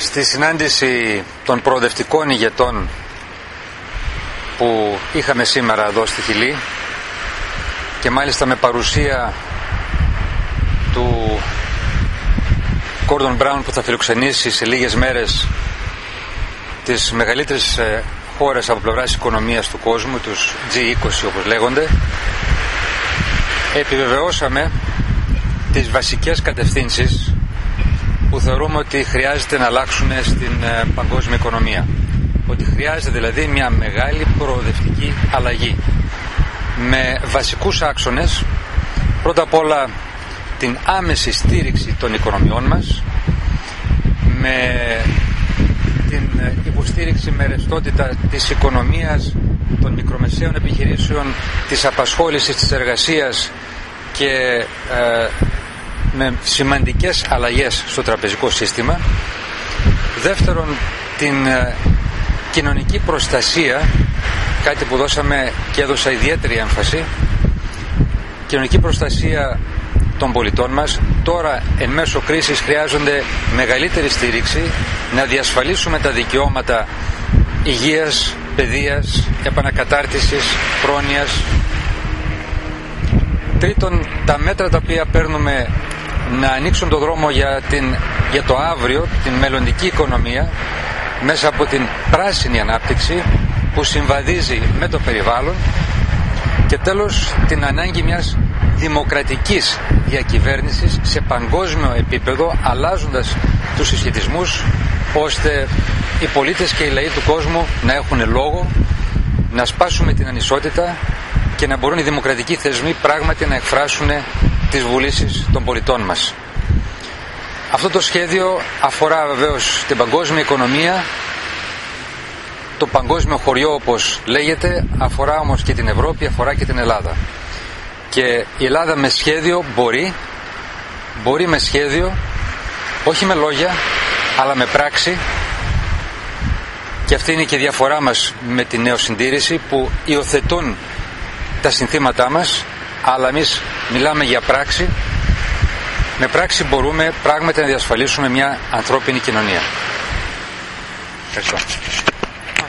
Στη συνάντηση των προοδευτικών ηγετών που είχαμε σήμερα εδώ στη Χιλή και μάλιστα με παρουσία του Gordon Brown, που θα φιλοξενήσει σε λίγες μέρες τις μεγαλύτερες χώρες από πλευράς οικονομίας του κόσμου, τους G20 όπως λέγονται, επιβεβαιώσαμε τις βασικές κατευθύνσεις που θεωρούμε ότι χρειάζεται να αλλάξουν στην παγκόσμια οικονομία. Ότι χρειάζεται δηλαδή μια μεγάλη προοδευτική αλλαγή με βασικούς άξονες. Πρώτα απ' όλα την άμεση στήριξη των οικονομιών μας, με την υποστήριξη με ρευστότητα της οικονομίας, των μικρομεσαίων επιχειρήσεων, της απασχόλησης, της εργασίας και με σημαντικές αλλαγές στο τραπεζικό σύστημα. Δεύτερον, την κοινωνική προστασία, κάτι που δώσαμε και έδωσα ιδιαίτερη έμφαση, κοινωνική προστασία των πολιτών μας. Τώρα εν μέσω κρίσης χρειάζονται μεγαλύτερη στήριξη, να διασφαλίσουμε τα δικαιώματα υγείας, παιδείας, επανακατάρτισης, πρόνοιας. Τρίτον, τα μέτρα τα οποία παίρνουμε να ανοίξουν το δρόμο για το αύριο, την μελλοντική οικονομία, μέσα από την πράσινη ανάπτυξη που συμβαδίζει με το περιβάλλον. Και τέλος, την ανάγκη μιας δημοκρατικής διακυβέρνησης σε παγκόσμιο επίπεδο, αλλάζοντας τους συσχετισμούς, ώστε οι πολίτες και οι λαοί του κόσμου να έχουν λόγο, να σπάσουμε την ανισότητα και να μπορούν οι δημοκρατικοί θεσμοί πράγματι να εκφράσουν τις βουλήσεις των πολιτών μας. Αυτό το σχέδιο αφορά βεβαίως την παγκόσμια οικονομία, το παγκόσμιο χωριό όπως λέγεται, αφορά όμως και την Ευρώπη, αφορά και την Ελλάδα. Και η Ελλάδα με σχέδιο μπορεί με σχέδιο, όχι με λόγια, αλλά με πράξη. Και αυτή είναι και η διαφορά μας με τη νεοσυντήρηση, που υιοθετούν τα συνθήματά μας, αλλά εμείς μιλάμε για πράξη. Με πράξη μπορούμε πράγματι να διασφαλίσουμε μια ανθρώπινη κοινωνία. Ευχαριστώ.